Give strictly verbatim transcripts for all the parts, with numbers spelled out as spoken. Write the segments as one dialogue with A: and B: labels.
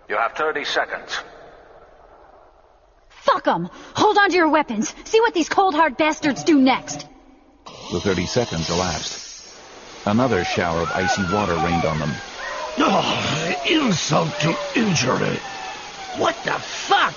A: You have thirty seconds.
B: Fuck 'em! Hold on to your weapons. See what these cold hard bastards do next.
C: The thirty seconds elapsed. Another shower of icy water rained on them.
D: Oh, insult to injury. What the fuck?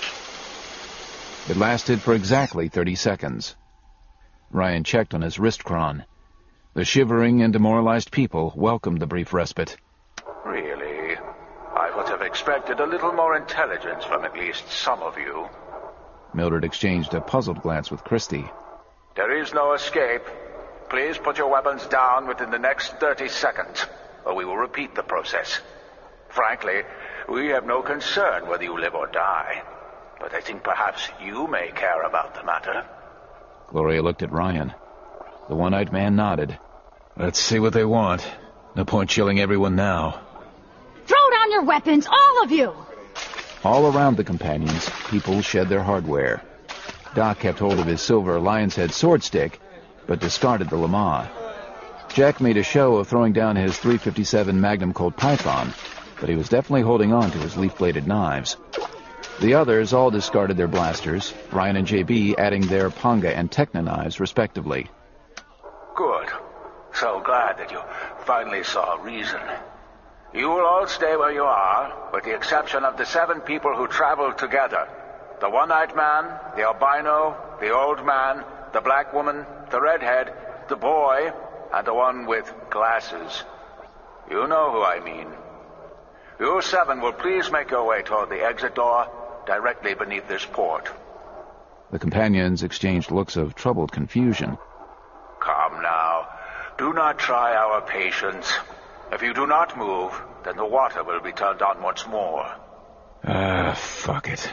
C: It lasted for exactly thirty seconds. Ryan checked on his wrist chron. The shivering and demoralized people welcomed the brief respite.
A: Really? I would have expected a little more intelligence from at least some of you.
C: Mildred exchanged a puzzled glance with Christie.
A: There is no escape. Please put your weapons down within the next thirty seconds, or we will repeat the process. Frankly, we have no concern whether you live or die, but I think perhaps you may care about the matter.
C: Gloria looked at Ryan. The one-eyed man nodded.
E: Let's see what they want. No point chilling everyone now.
B: Throw down your weapons, all of you!
C: All around the companions, people shed their hardware. Doc kept hold of his silver lion's head sword stick, but discarded the Lama. Jack made a show of throwing down his three fifty-seven Magnum Colt Python, but he was definitely holding on to his leaf-bladed knives. The others all discarded their blasters, Ryan and J B adding their Ponga and Techna knives, respectively.
A: Good. So glad that you finally saw reason. You will all stay where you are, with the exception of the seven people who traveled together. The one-eyed man, the albino, the old man, the black woman, the redhead, the boy, and the one with glasses. You know who I mean. You seven will please make your way toward the exit door, directly beneath this port.
C: The companions exchanged looks of troubled confusion.
A: Come now. Do not try our patience. If you do not move, then the water will be turned on once more.
C: Ah, fuck it.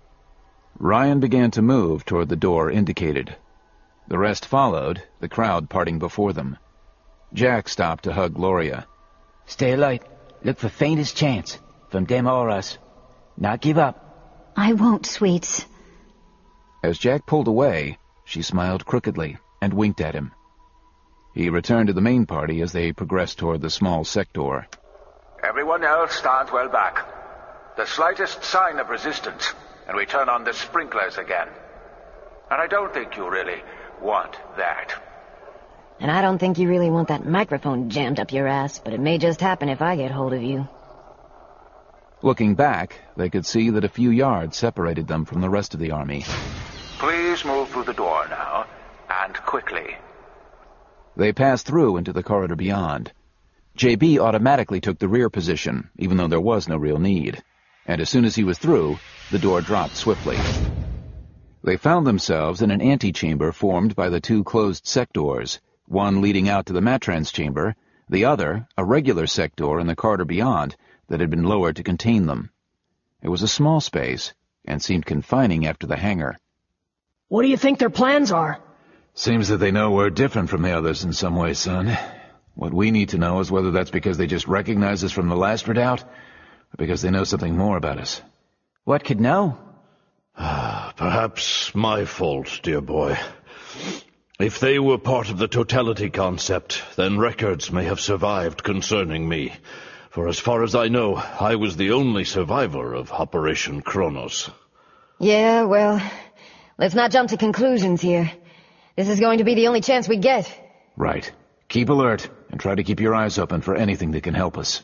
C: Ryan began to move toward the door indicated. The rest followed, the crowd parting before them. Jack stopped to hug Gloria.
F: Stay alert. Look for faintest chance, from them or us. Not give up.
B: I won't, sweets.
C: As Jack pulled away, she smiled crookedly and winked at him. He returned to the main party as they progressed toward the small sector.
A: Everyone else stand well back. The slightest sign of resistance, and we turn on the sprinklers again. And I don't think you really want that.
G: And I don't think you really want that microphone jammed up your ass, but it may just happen if I get hold of you.
C: Looking back, they could see that a few yards separated them from the rest of the army.
A: Please move through the door now, and quickly.
C: They passed through into the corridor beyond. J B automatically took the rear position, even though there was no real need. And as soon as he was through, the door dropped swiftly. They found themselves in an antechamber formed by the two closed sectors, one leading out to the Matrans chamber, the other a regular sector in the corridor beyond that had been lowered to contain them. It was a small space, and seemed confining after the hangar.
H: What do you think their plans are?
E: Seems that they know we're different from the others in some way, son. What we need to know is whether that's because they just recognize us from the last redoubt, or because they know something more about us.
F: What could know?
D: Perhaps my fault, dear boy. If they were part of the totality concept, then records may have survived concerning me. For as far as I know, I was the only survivor of Operation Kronos.
G: Yeah, well, let's not jump to conclusions here. This is going to be the only chance we get.
C: Right. Keep alert, and try to keep your eyes open for anything that can help us.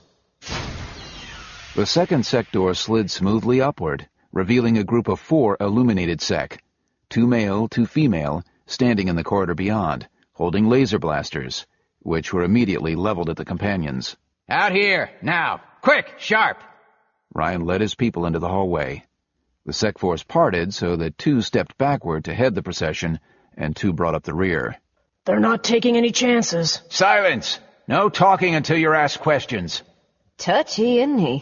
C: The second sector slid smoothly upward, revealing a group of four illuminated sec, two male, two female, standing in the corridor beyond, holding laser blasters, which were immediately leveled at the companions.
F: Out here, now! Quick, sharp!
C: Ryan led his people into the hallway. The sec force parted so that two stepped backward to head the procession, and two brought up the rear.
H: They're not taking any chances.
F: Silence! No talking until you're asked questions.
G: Touchy, isn't he?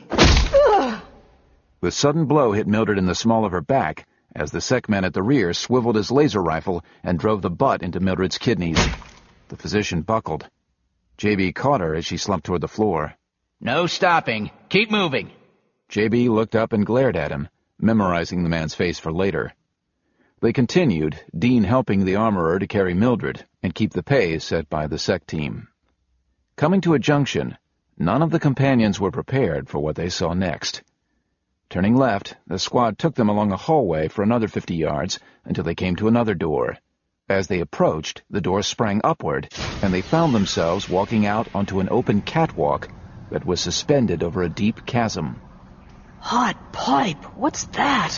C: The sudden blow hit Mildred in the small of her back, as the sec man at the rear swiveled his laser rifle and drove the butt into Mildred's kidneys. The physician buckled. J B caught her as she slumped toward the floor.
F: No stopping. Keep moving.
C: J B looked up and glared at him, memorizing the man's face for later. They continued, Dean helping the armorer to carry Mildred and keep the pace set by the sec team. Coming to a junction, none of the companions were prepared for what they saw next. Turning left, the squad took them along a hallway for another fifty yards until they came to another door. As they approached, the door sprang upward, and they found themselves walking out onto an open catwalk that was suspended over a deep chasm.
H: Hot pipe, what's that?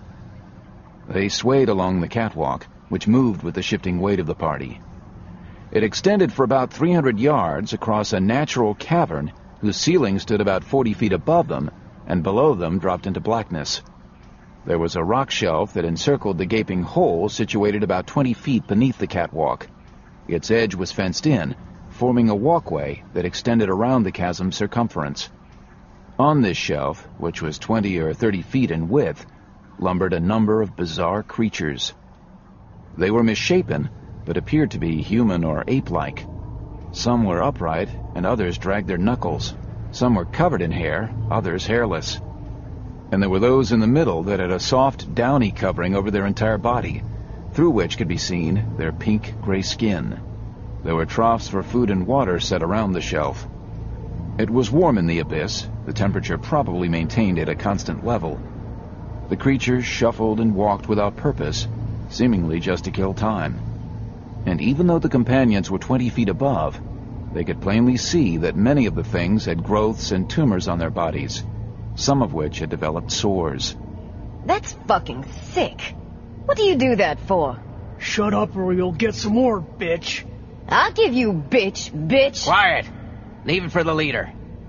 C: They swayed along the catwalk, which moved with the shifting weight of the party. It extended for about three hundred yards across a natural cavern whose ceiling stood about forty feet above them, and below them dropped into blackness. There was a rock shelf that encircled the gaping hole situated about twenty feet beneath the catwalk. Its edge was fenced in, forming a walkway that extended around the chasm's circumference. On this shelf, which was twenty or thirty feet in width, lumbered a number of bizarre creatures. They were misshapen, but appeared to be human or ape-like. Some were upright, and others dragged their knuckles. Some were covered in hair, others hairless. And there were those in the middle that had a soft, downy covering over their entire body, through which could be seen their pink-gray skin. There were troughs for food and water set around the shelf. It was warm in the abyss, the temperature probably maintained at a constant level. The creatures shuffled and walked without purpose, seemingly just to kill time. And even though the companions were twenty feet above, they could plainly see that many of the things had growths and tumors on their bodies, some of which had developed sores.
G: That's fucking sick. What do you do that for?
H: Shut up or you'll get some more, bitch.
G: I'll give you bitch, bitch.
F: Quiet! Leave it for the leader.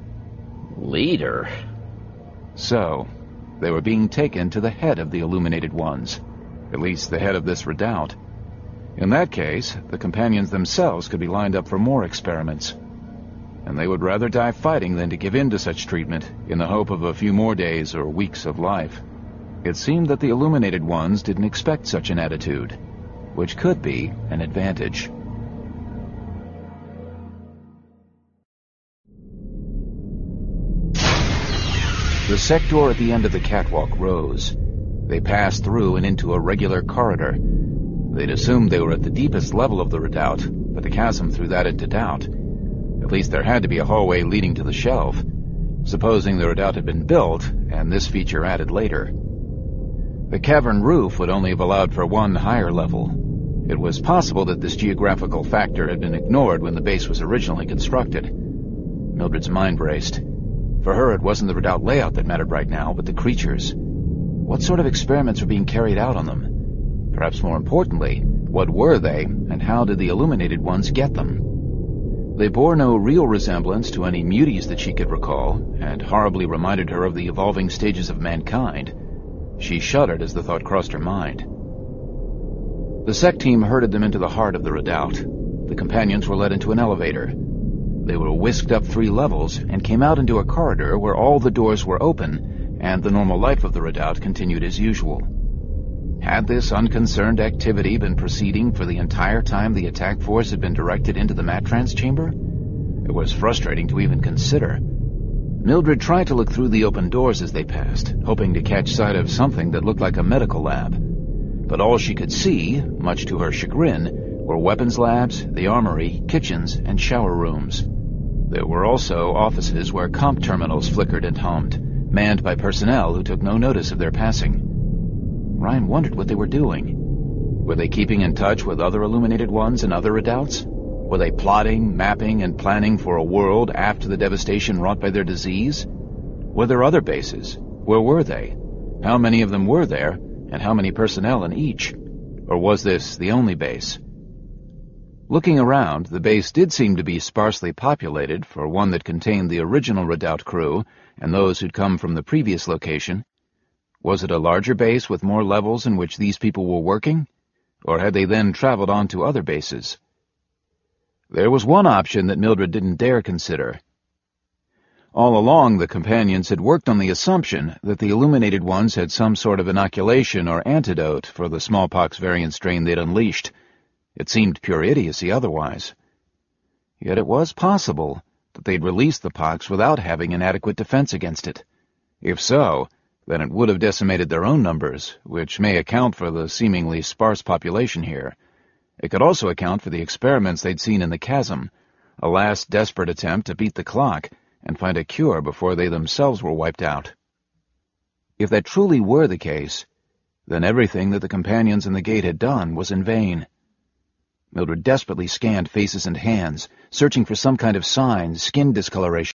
D: Leader?
C: So, they were being taken to the head of the Illuminated Ones, at least the head of this redoubt. In that case, the companions themselves could be lined up for more experiments. And they would rather die fighting than to give in to such treatment in the hope of a few more days or weeks of life. It seemed that the Illuminated Ones didn't expect such an attitude, which could be an advantage. The sector at the end of the catwalk rose. They passed through and into a regular corridor. They'd assumed they were at the deepest level of the redoubt, but the chasm threw that into doubt. At least there had to be a hallway leading to the shelf, supposing the redoubt had been built, and this feature added later. The cavern roof would only have allowed for one higher level. It was possible that this geographical factor had been ignored when the base was originally constructed. Mildred's mind raced. For her, it wasn't the redoubt layout that mattered right now, but the creatures. What sort of experiments were being carried out on them? Perhaps more importantly, what were they, and how did the Illuminated Ones get them? They bore no real resemblance to any muties that she could recall, and horribly reminded her of the evolving stages of mankind. She shuddered as the thought crossed her mind. The sect team herded them into the heart of the redoubt. The companions were led into an elevator. They were whisked up three levels and came out into a corridor where all the doors were open, and the normal life of the redoubt continued as usual. Had this unconcerned activity been proceeding for the entire time the attack force had been directed into the Matrans chamber? It was frustrating to even consider. Mildred tried to look through the open doors as they passed, hoping to catch sight of something that looked like a medical lab. But all she could see, much to her chagrin, were weapons labs, the armory, kitchens, and shower rooms. There were also offices where comp terminals flickered and hummed, manned by personnel who took no notice of their passing. Ryan wondered what they were doing. Were they keeping in touch with other Illuminated Ones and other redoubts? Were they plotting, mapping, and planning for a world after the devastation wrought by their disease? Were there other bases? Where were they? How many of them were there, and how many personnel in each? Or was this the only base? Looking around, the base did seem to be sparsely populated for one that contained the original redoubt crew and those who'd come from the previous location. Was it a larger base with more levels in which these people were working? Or had they then traveled on to other bases? There was one option that Mildred didn't dare consider. All along, the companions had worked on the assumption that the Illuminated Ones had some sort of inoculation or antidote for the smallpox variant strain they'd unleashed. It seemed pure idiocy otherwise. Yet it was possible that they'd released the pox without having an adequate defense against it. If so, then it would have decimated their own numbers, which may account for the seemingly sparse population here. It could also account for the experiments they'd seen in the chasm, a last desperate attempt to beat the clock and find a cure before they themselves were wiped out. If that truly were the case, then everything that the companions in the gate had done was in vain. Mildred desperately scanned faces and hands, searching for some kind of sign, skin discoloration,